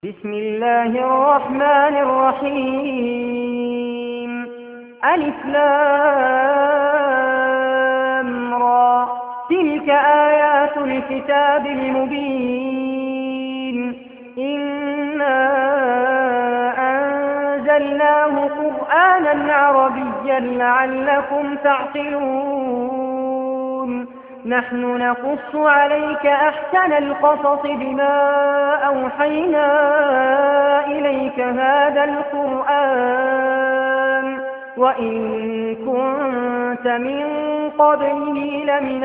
بسم الله الرحمن الرحيم. ألف لام را، تلك آيات الكتاب المبين. إنا أنزلناه قرآنا عربيا لعلكم تعقلون. نحن نقص عليك أحسن القصص بما أوحينا إليك هذا القرآن وإن كنت من قبله لمن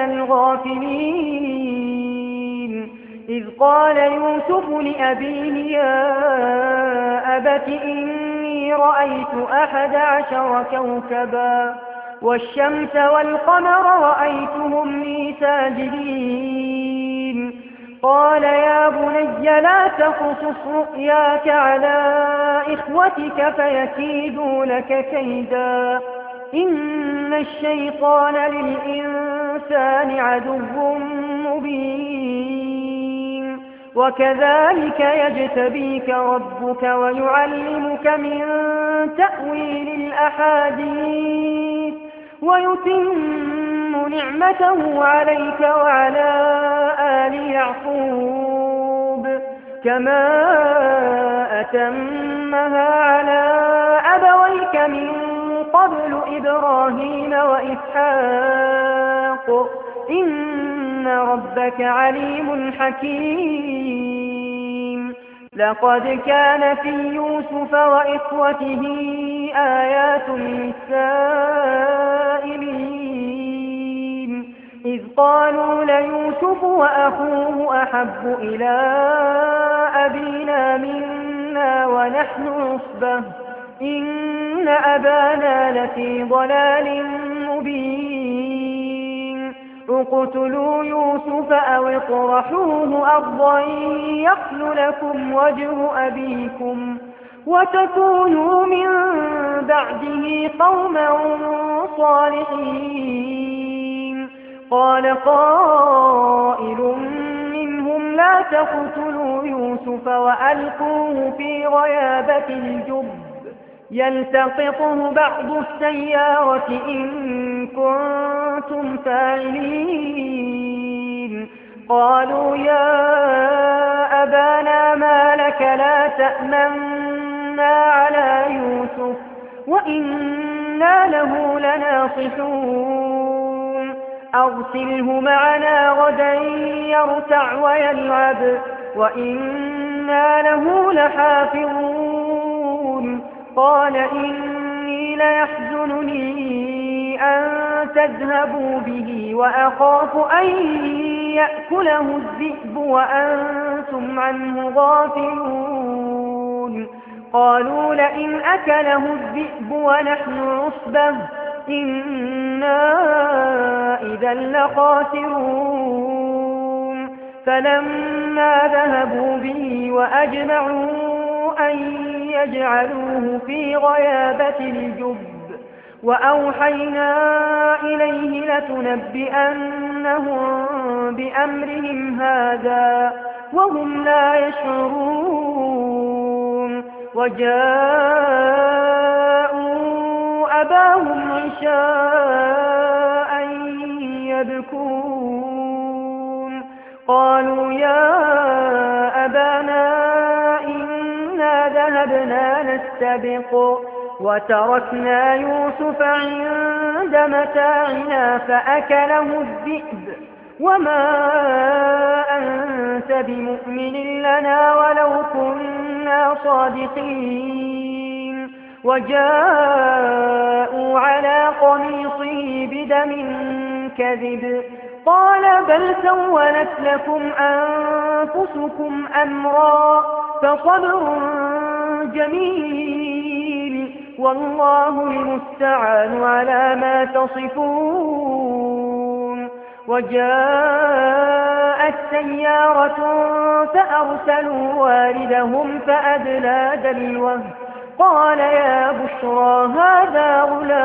الغافلين. إذ قال يوسف لأبيه يا أبت إني رأيت 11 كوكبا والشمس والقمر رأيتهم لي ساجدين. قال يا بني لا تقصص رؤياك على إخوتك فيكيدوا لك كيدا. إن الشيطان للإنسان عدو مبين. وكذلك يجتبيك ربك ويعلمك من تأويل الأحاديث ويتم نعمته عليك وعلى آل يعقوب كما أتمها على أبويك من قبل إبراهيم وإسحاق إن ربك عليم حكيم. لقد كان في يوسف وإخوته آيات للسائلين إذ قالوا ليوسف وأخوه أحب إلى أبينا منا ونحن عصبة إن أبانا لفي ضلال مبين. اقتلوا يوسف أو اطرحوه أرضا يخل لكم وجه أبيكم وتكونوا من بعده قوما صالحين. قال قائل منهم لا تقتلوا يوسف وألقوه في غيابة الجب يلتقطه بعض السيارة إن كنتم فاعلين. قالوا يا أبانا ما لك لا تأمنا على يوسف وإنا له لناصحون. أرسله معنا غدا يرتع ويلعب وإنا له لحافظون. قال إني ليحزنني أن تذهبوا به وأخاف أن يأكله الذئب وأنتم عنه غافلون. قالوا لئن أكله الذئب ونحن عصبة إنا إذا لخاسرون. فلما ذهبوا به وأجمعوا أن يجعلوه في غيابة الجب وأوحينا إليه لتنبئنهم بأمرهم هذا وهم لا يشعرون. وجاءوا أباهم عشاء يبكون. قالوا يا أبانا إنا ذهبنا نستبق وتركنا يوسف عند متاعنا فأكله الذئب وما أنت بمؤمن لنا ولو كنا صادقين. وجاءوا على قميصه بدم كذب قال بل سولت لكم أنفسكم أمرا فصبر جميل والله المستعان على ما تصفون. وجاءت سيارة فأرسلوا واردهم فأدلى دلوه قال يا بشرى هذا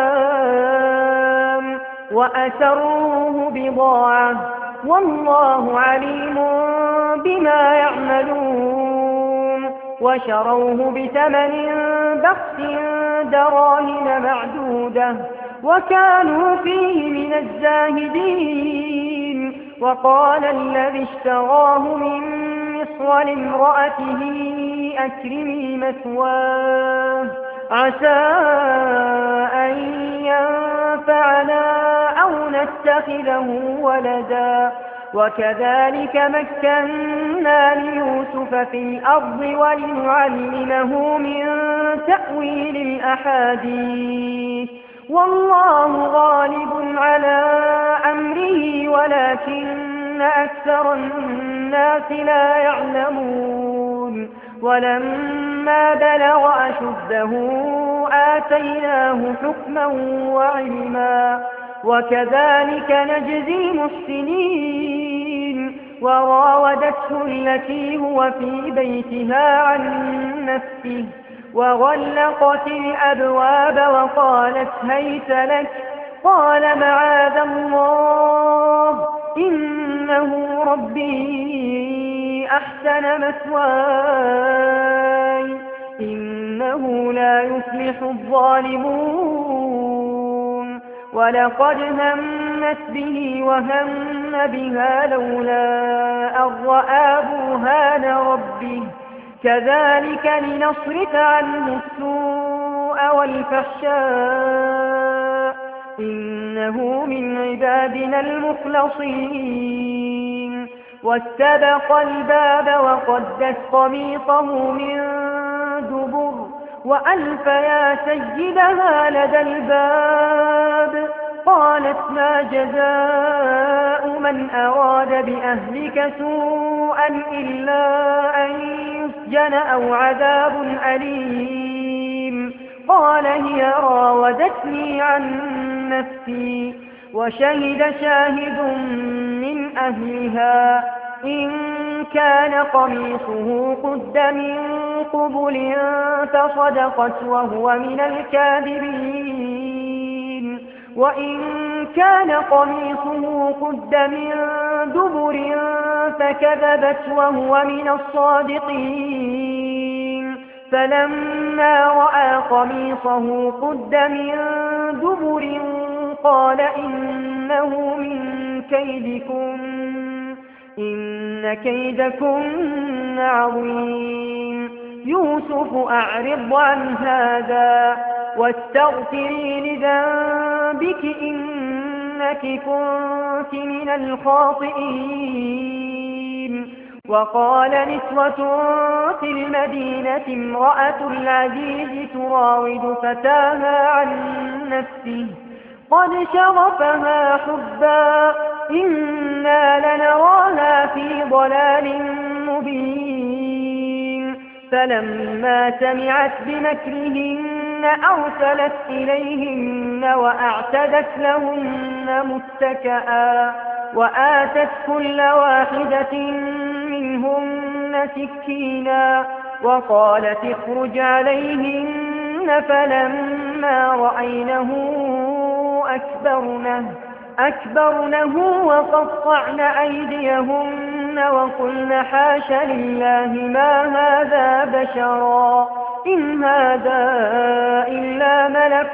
غلام وأسروه بضاعة والله عليم بما يعملون. وشروه بثمن بخس دراهم معدودة وكانوا فيه من الزاهدين. وقال الذي اشتراه من مصر لامرأته أكرمي مثواه عسى أن ينفعنا أو نتخذه ولدا. وكذلك مكنا ليوسف في الأرض ولنعلمه من تأويل الأحاديث والله غالب على أمره ولكن أكثر الناس لا يعلمون. ولما بلغ أشده آتيناه حكما وعلما وكذلك نجزي المحسنين. وراودته التي هو في بيتها عن نفسه وغلقت الأبواب وقالت هيت لك قال معاذ الله إنه ربي أحسن مثواي إنه لا يفلح الظالمون. ولقد همت به وهم بها لولا أن رأى برهان ربه كذلك لنصرف عنه السوء والفحشاء إنه من عبادنا المخلصين. واستبق الباب وقدت قميصه من دبر وألف يا سيدها لدى الباب قالت ما جزاء من أراد بأهلك سوءا إلا أن يسجن أو عذاب أليم. قال هي راودتني عن نفسي. وشهد شاهد من أهلها إن كان قميصه قد من قبل فصدقت وهو من الكاذبين وإن كان قميصه قد من دبر فكذبت وهو من الصادقين. فلما رأى قميصه قد من دبر قال إنه من كيدكم إن كيدكن عظيم. يوسف أعرض عن هذا واستغفري لذنبك إنك كنت من الخاطئين. وقال نسوة في المدينة امرأة العزيز تراود فتاها عن نفسه قد شغفها حبا إنا لنراها في ضلال مبين. فلما سمعت بمكرهن أرسلت إليهن وأعتدت لهن متكئا وآتت كل واحدة منهن سكينا وقالت اخرج عليهن. فلما رأينه أكبرنه وقطعن أيديهن وقلن حاش لله ما هذا بشرا إن هذا إلا ملك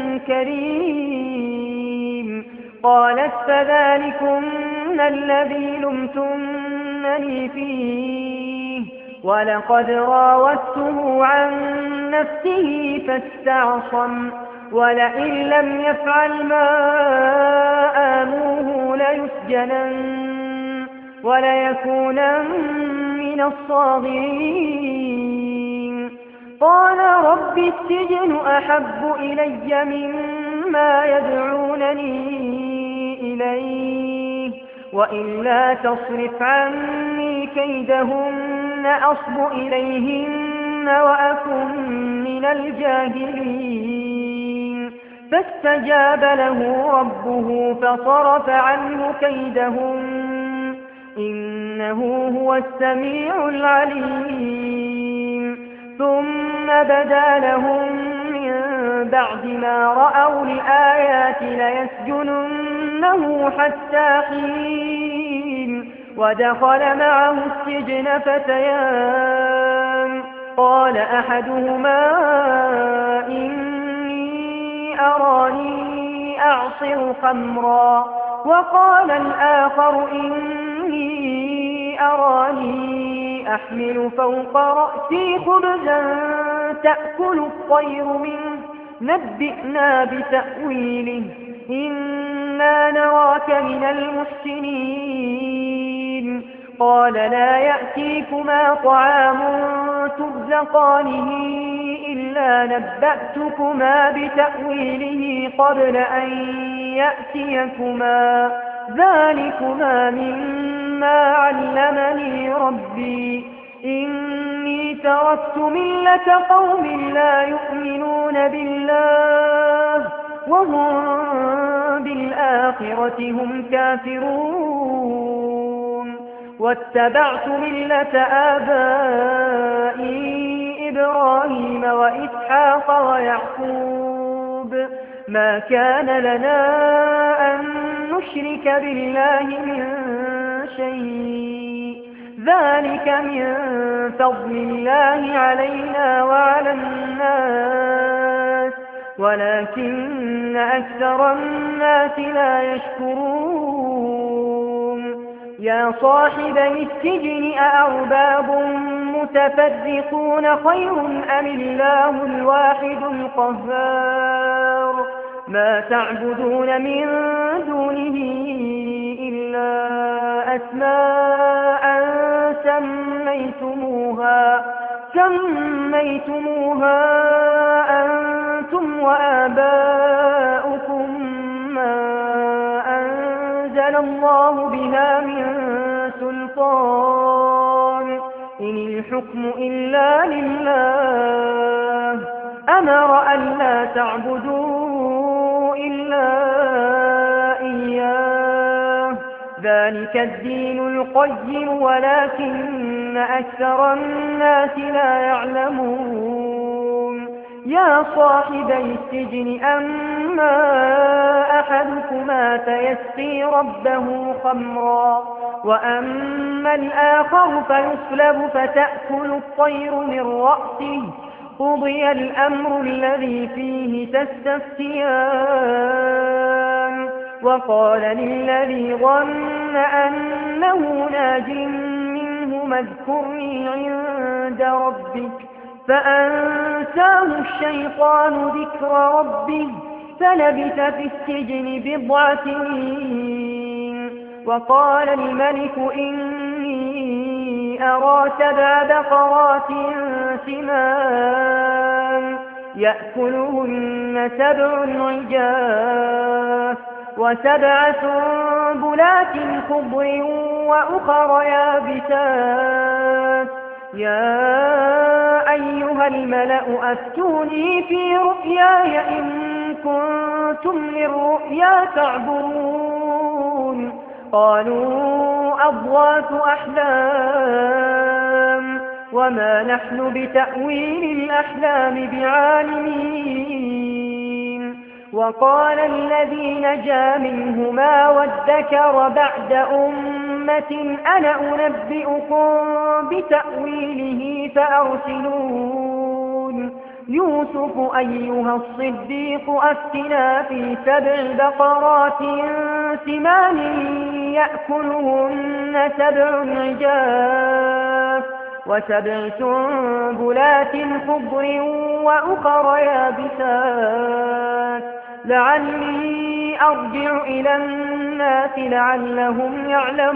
كريم. قالت فذلكن الذي لمتنني فيه ولقد راودته عن نفسه فاستعصم ولئن لم يفعل ما آمره ليسجنن وليكونن من الصاغرين. قال رب السجن أحب إلي مما يدعونني إليه وإلا تصرف عني كيدهن أصب إليهن وأكن من الجاهلين. فاستجاب له ربه فصرف عنه كيدهن إنه هو السميع العليم. ثم بدا لهم من بعد ما رأوا الآيات ليسجننه حتى حين. ودخل معه السجن فتيان قال أحدهما إني أراني أعصر خمرا وقال الآخر إني أراني أحمل فوق رأسي خبزا تأكل الطير منه نبئنا بتأويله إنا نراك من المحسنين قال لا يأتيكما طعام ترزقانه إلا نبأتكما بتأويله قبل أن يأتيكما ذلكما مما علمني ربي إني تركت ملة قوم لا يؤمنون بالله وهم بالآخرة هم كافرون واتبعت ملة آبائي إبراهيم وإسحاق ويعقوب ما كان لنا أن نشرك بالله من شيء ذلك من فضل الله علينا وعلى الناس ولكن أكثر الناس لا يشكرون يا صاحبي السجن أأرباب متفرقون خير أم الله الواحد القهار ما تعبدون من دونه إلا أسماء سميتموها أنتم وآباؤكم ما أنزل الله بها من سلطان إن الحكم إلا لله أمر ألا تعبدوا إلا إياه ذلك الدين القيم ولكن أكثر الناس لا يعلمون يا صاحبي السجن أما أحدكما فيسقي ربه خمرا وأما الآخر فيصلب فتأكل الطير من رأسه قضي الأمر الذي فيه تستفتيان وقال للذي ظن أنه ناج منه اذكرني عند ربك فأنساه الشيطان ذكر ربه فلبث في السجن بضع سنين وقال الملك إني أرى 7 بقرات سمان يأكلهن 7 عجاف و7 سنبلات خضر وأخر يابسات يا أيها الملأ أفتوني في رؤياي إن كنتم للرؤيا تعبرون قالوا أضغاث أحلام وما نحن بتأويل الأحلام بعالمين وقال الذي نجا منهما وادكر بعد أمة أنا أنبئكم بتأويله فأرسلون يوسف أيها الصديق أفتنا في 7 بقرات سمان يأكلهن 7 عجاف و7 سنبلات خضر وأخر يابسات لعلي أرجع إلى الناس لعلهم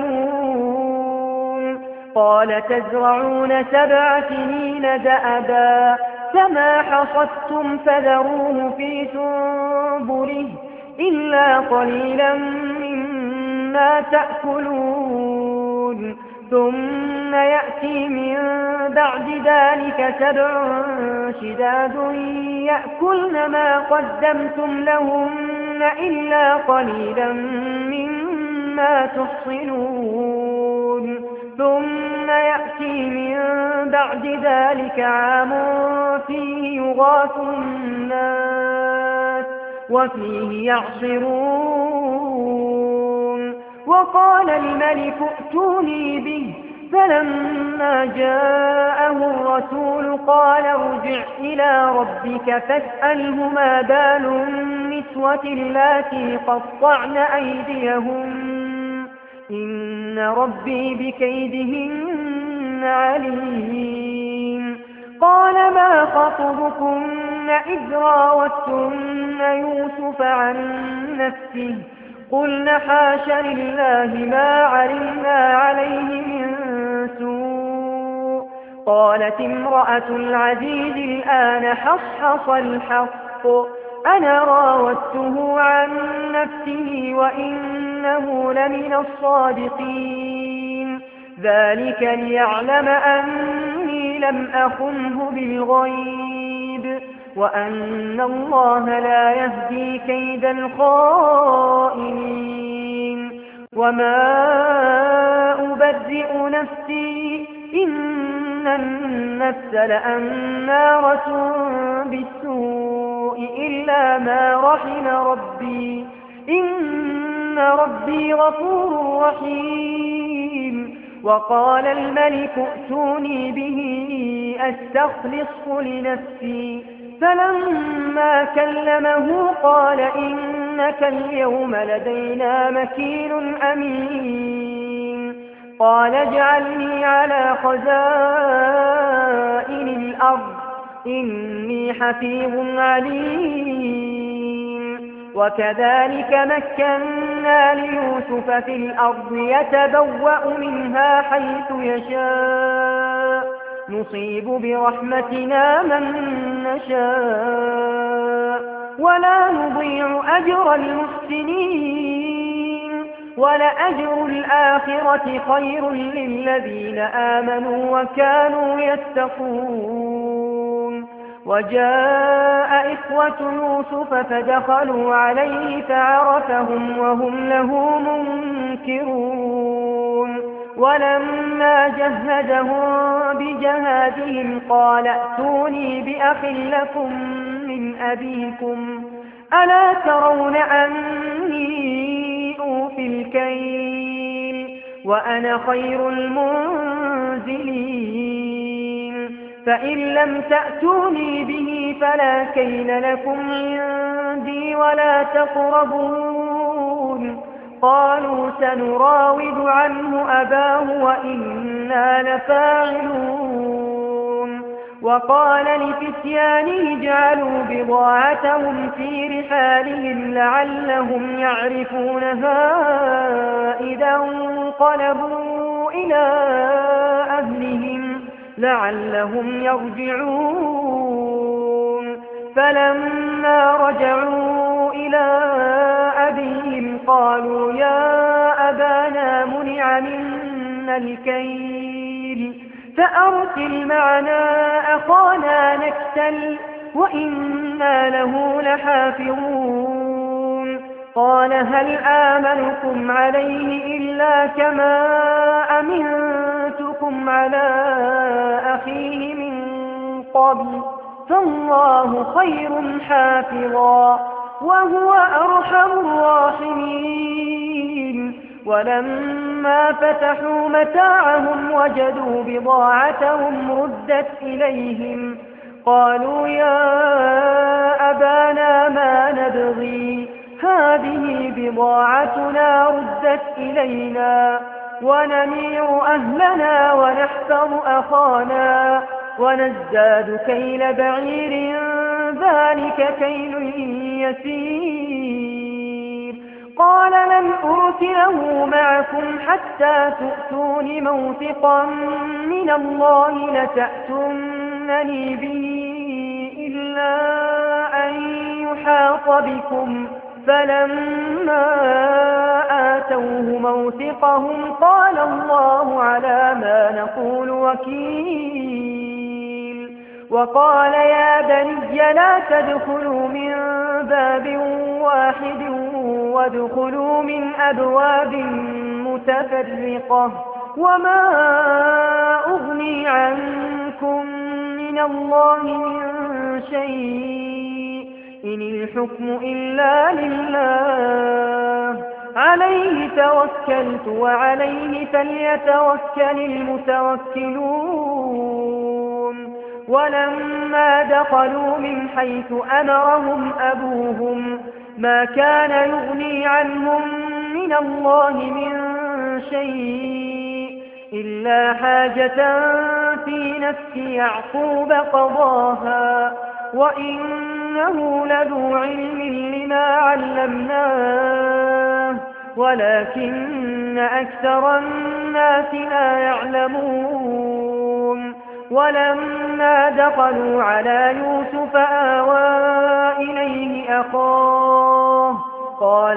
يعلمون قال تزرعون 7 سنين دأبا فما حصدتم فذروه في سنبله إلا قليلا مما تأكلون ثم يأتي من بعد ذلك 7 شداد يأكلن ما قدمتم لهن إلا قليلا مما تحصنون ثم يأتي من بعد ذلك عام فيه يغاث الناس وفيه يعصرون وقال الملك ائتوني به فلما جاءه الرسول قال ارجع إلى ربك فاسأله ما بال النسوة اللاتي قطعن أيديهن إن ربي بكيدهن عليم. قال ما خطبكن إذ راوتن يوسف عن نفسه قلنا حاش لله ما علمنا عليه من سوء. قالت امرأة العزيز الآن حصحص الحق أنا راودته عن نفسه وإنه لمن الصادقين. ذلك ليعلم أني لم أخنه بالغيب وأن الله لا يهدي كيد الخائنين. وما أبرئ نفسي إن النفس لأمارة بالسوء إلا ما رحم ربي إن ربي غفور رحيم. وقال الملك ائتوني به أستخلصه لنفسي فلما كلمه قال إنك اليوم لدينا مكين أمين. قال اجعلني على خزائن الأرض إني حفيظ عليم. وكذلك مكنا ليوسف في الأرض يتبوأ منها حيث يشاء نصيب برحمتنا من نشاء ولا نضيع أجر المحسنين. ولأجر الآخرة خير للذين آمنوا وكانوا يتقون. وجاء إخوة يوسف فدخلوا عليه فعرفهم وهم له منكرون. ولما جهزهم بجهازهم قال ائتوني بأخ لكم من أبيكم ألا ترون أني أوفي الكيل وأنا خير المنزلين. فإن لم تأتوني به فلا كيل لكم عندي ولا تقربون. قالوا سنراود عنه أباه وإنا لفاعلون. وقال لفتيانه اجعلوا بضاعتهم في رحالهم لعلهم يعرفونها إذا انقلبوا إلى أهلهم لعلهم يرجعون. فلما رجعوا إلى أبيهم قالوا يا أبانا منع منا الكيل فأرسل معنا أخانا نكتل وإنا له لحافظون. قال هل آمنكم عليه إلا كما أمنتكم على أخيه من قبل فالله خير حافظا وهو أرحم الراحمين. ولما فتحوا متاعهم وجدوا بضاعتهم ردت إليهم قالوا يا أبانا ما نبغي هذه بضاعتنا ردت إلينا ونمير أهلنا ونحفظ أخانا ونزداد كيل بعير ذلك كيل يسير. قال لن أرسله معكم حتى تؤتون موثقا من الله لتأتونني به إلا أن يحاط بكم. فلما آتوه موثقهم قال الله على ما نقول وكيل. وقال يا بني لا تدخلوا من باب واحد وادخلوا من أبواب متفرقة وما أغني عنكم من الله من شيء إن الحكم إلا لله عليه توكلت وعليه فليتوكل المتوكلون ولما دخلوا من حيث أمرهم أبوهم ما كان يغني عنهم من الله من شيء إلا حاجة في نفس يعقوب قضاها وإنه لذو علم لما علمناه ولكن أكثر الناس لا يعلمون ولما دخلوا على يوسف آوى إليه أخاه قال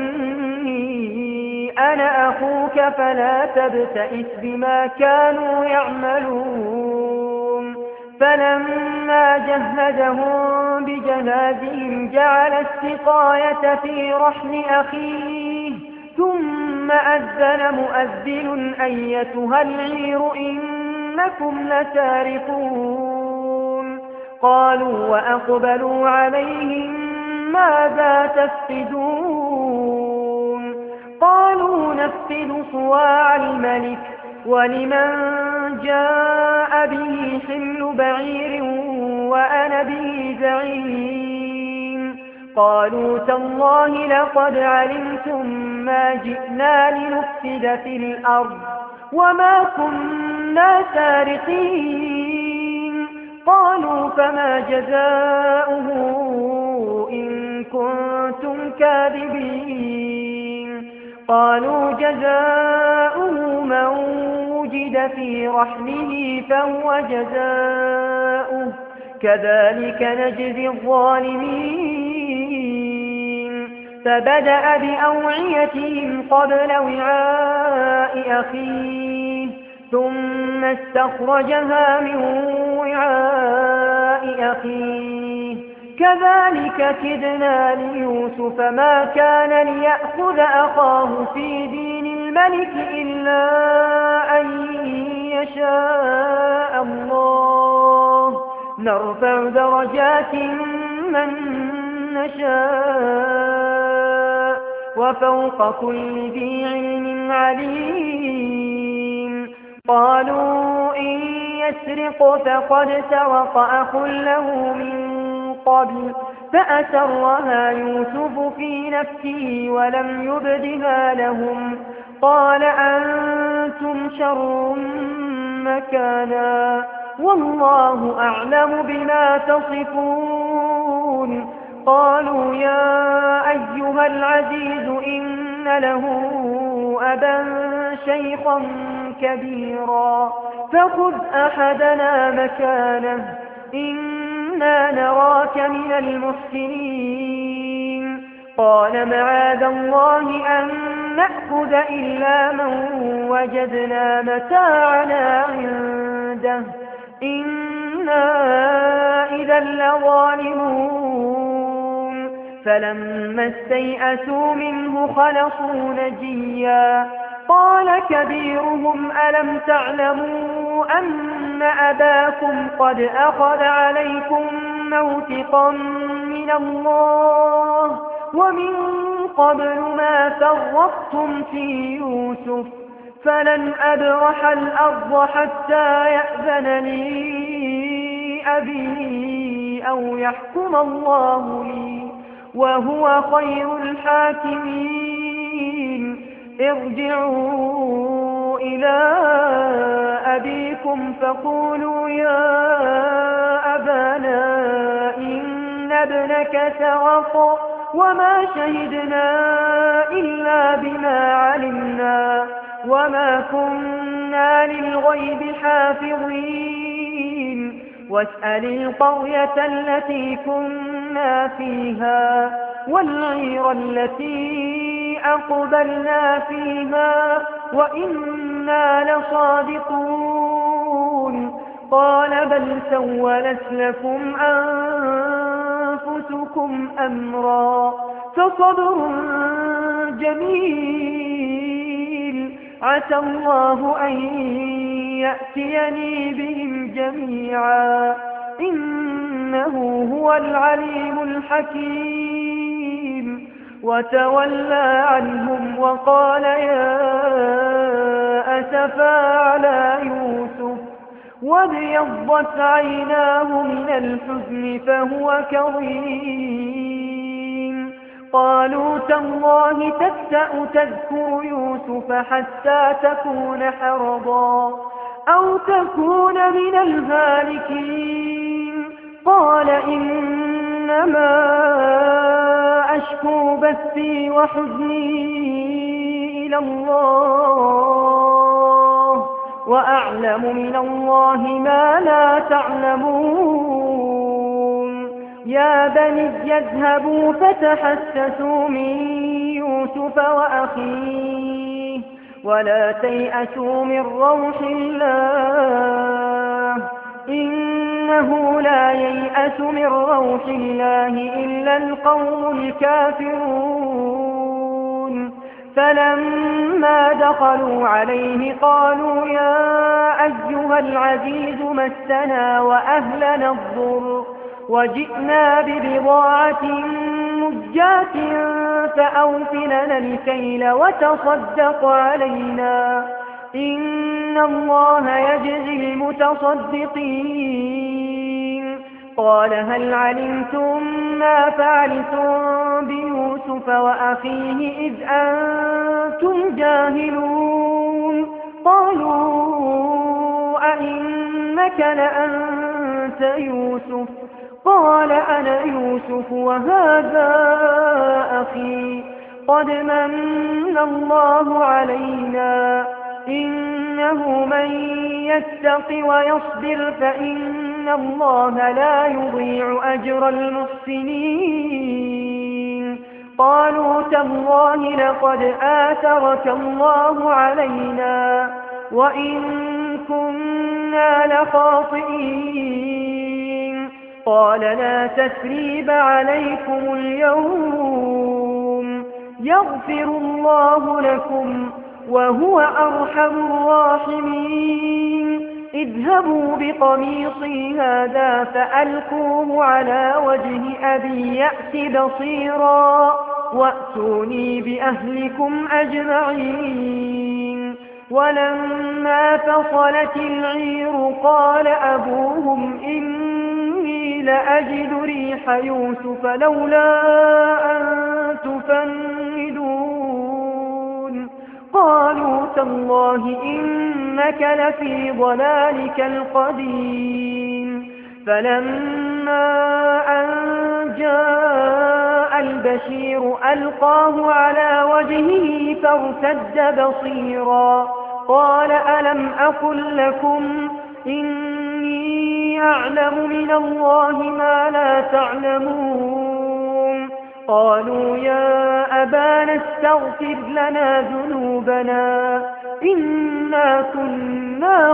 إني أنا أخوك فلا تبتئس بما كانوا يعملون فلما جهزهم بجهازهم جعل السقاية في رحل أخيه ثم أذن مؤذن أيتها العير إنكم لسارقون قالوا وأقبلوا عليهم ماذا تفقدون قالوا نفقد صواع الملك ولمن جاء به حمل بعير وأنا به زعيم قالوا تالله لقد علمتم ما جئنا لنفسد في الأرض وما كنا سارقين قالوا فما جزاؤه إن كنتم كاذبين قالوا جزاؤه من وجد في رحله فهو جزاؤه كذلك نجزي الظالمين فبدأ بأوعيتهم قبل وعاء أخيه ثم استخرجها من وعاء أخيه كذلك كدنا ليوسف ما كان ليأخذ أخاه في دين الملك إلا أن يشاء الله نرفع درجات من نشاء وفوق كل ذي علم عليم قالوا إن يسرق فقد سرق أخ له من قبل فأسرها يوسف في نفسه ولم يبدها لهم قال أنتم شر مكانا والله أعلم بما تصفون قالوا يا أيها العزيز إن له أبا شيخا كبيرا فخذ أحدنا مكانه إنا نراك من المحسنين قال معاذ الله أن نأخذ إلا من وجدنا متاعنا عنده إنا إذا لظالمون فلما استيئسوا منه خلصوا نجيا قال كبيرهم ألم تعلموا أن أباكم قد أخذ عليكم موثقا من الله ومن قبل ما فرطتم في يوسف فلن أبرح الأرض حتى يأذن لي أبي أو يحكم الله لي وهو خير الحاكمين ارجعوا إلى أبيكم فقولوا يا أبانا إن ابنك سرق وما شهدنا إلا بما علمنا وما كنا للغيب حافظين واسأل القرية التي كنا فيها والعير التي أقبلنا فيها وإنا لصادقون قال بل سولت لكم أنفسكم أمرا فصبر جميل عسى الله أن يأتيني بهم جميعا إنه هو العليم الحكيم وتولى عنهم وقال يا أسفا على يوسف وابيضت عيناه من الحزن فهو كظيم قالوا تالله تفتأ تذكر يوسف حتى تكون حرضا أو تكون من الهالكين قال إنما أشكو بثي وحزني إلى الله وأعلم من الله ما لا تعلمون يا بني اذهبوا فتحسسوا من يوسف وأخيه ولا تيأسوا من روح الله إنه لا ييأس من روح الله إلا القوم الكافرون فلما دخلوا عليه قالوا يا أيها العزيز مسنا وأهلنا الضر وجئنا ببضاعة مزجاة فأوف لنا الكيل وتصدق علينا إن الله يجزي المتصدقين قال هل علمتم ما فعلتم بيوسف وأخيه إذ أنتم جاهلون قالوا أئنك لأنت يوسف قال أنا يوسف وهذا أخي قد من الله علينا إنه من يتق ويصبر فإن الله لا يضيع أجر المحسنين قالوا تالله لقد آثرك الله علينا وإن كنا لخاطئين قال لا تثريب عليكم اليوم يغفر الله لكم وهو أرحم الراحمين اذهبوا بقميصي هذا فألقوه على وجه أبي يأت بصيرا وأتوني بأهلكم أجمعين ولما فصلت العير قال أبوهم إني لأجد ريح يوسف لولا أن تفندون قالوا تالله إنك لفي ضلالك القديم فلما أن جاء البشير ألقاه على وجهه فارتد بصيرا قال ألم أقل لكم إني أعلم من الله ما لا تعلمون قالوا يا أبانا استغفر لنا ذنوبنا إنا كنا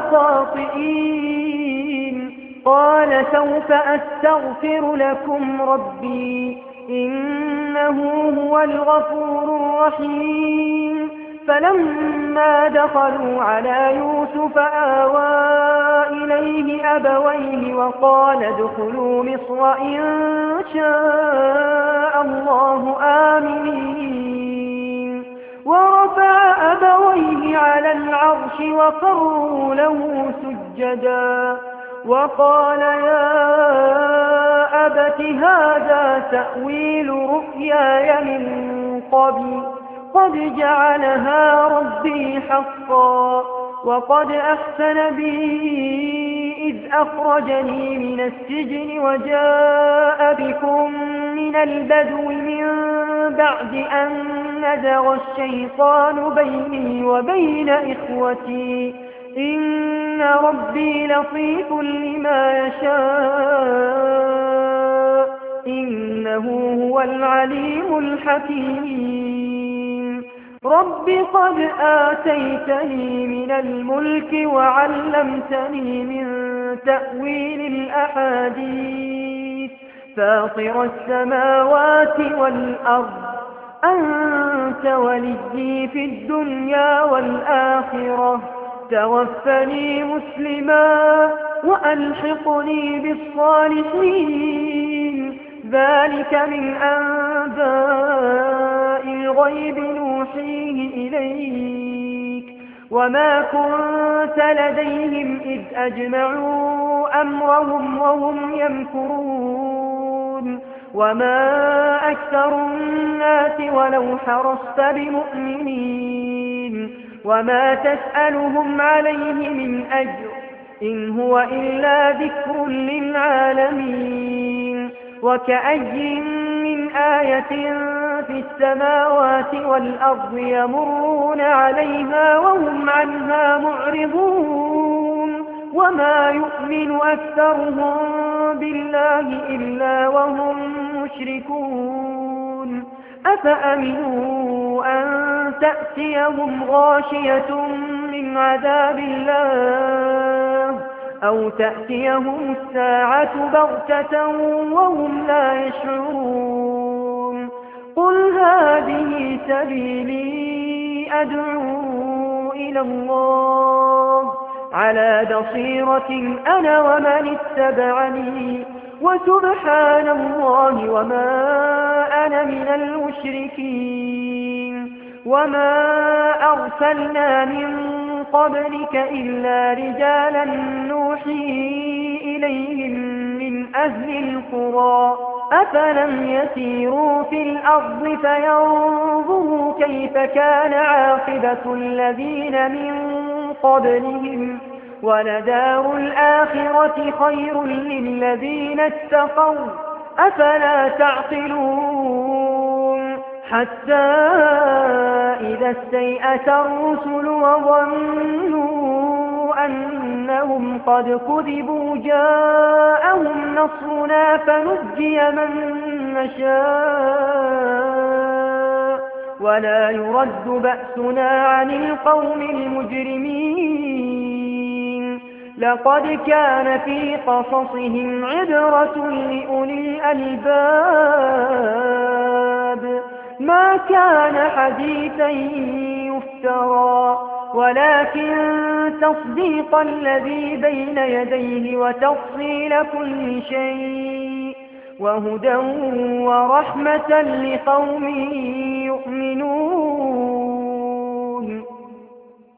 خاطئين قال سوف أستغفر لكم ربي إنه هو الغفور الرحيم فلما دخلوا على يوسف آوى إليه أبويه وقال ادخلوا مصر إن شاء الله آمنين ورفع أبويه على العرش وخروا له سجدا وقال يا أبت هذا تأويل رؤياي من قبل قد جعلها ربي حقا وقد أحسن بي إذ أخرجني من السجن وجاء بكم من البدو من بعد أن نزغ الشيطان بيني وبين إخوتي إن ربي لطيف لما يشاء إنه هو العليم الحكيم رب قد آتيتني من الملك وعلمتني من تأويل الأحاديث فاطر السماوات والأرض أنت وليي في الدنيا والآخرة توفني مسلما وألحقني بالصالحين ذلك من أنباء الغيب نوحيه إليك وما كنت لديهم إذ أجمعوا أمرهم وهم يمكرون وما أكثر الناس ولو حرصت بمؤمنين وما تسألهم عليه من أجر إن هو إلا ذكر للعالمين وكأي من آية في السماوات والأرض يمرون عليها وهم عنها معرضون وما يؤمن أكثرهم بالله إلا وهم مشركون أفأمنوا أن تأتيهم غاشية من عذاب الله أو تأتيهم الساعة بغتة وهم لا يشعرون قل هذه سبيلي أدعو إلى الله على بصيرة أنا ومن اتبعني وسبحان الله وما أنا من المشركين وما أرسلنا من قبلك إلا رجالا نوحي إليهم من أهل القرى أفلم يسيروا في الأرض فينظروا كيف كان عاقبة الذين من قبلهم ولدار الآخرة خير للذين اتقوا أفلا تعقلون حتى إذا استيأس الرسل وظنوا أنهم قد كذبوا جاءهم نصرنا فنجي من نشاء ولا يرد بأسنا عن القوم المجرمين لقد كان في قصصهم عبرة لأولي الألباب ما كان حديثا يفترى ولكن تصديق الذي بين يديه وتفصيل كل شيء وهدى ورحمة لقوم يؤمنون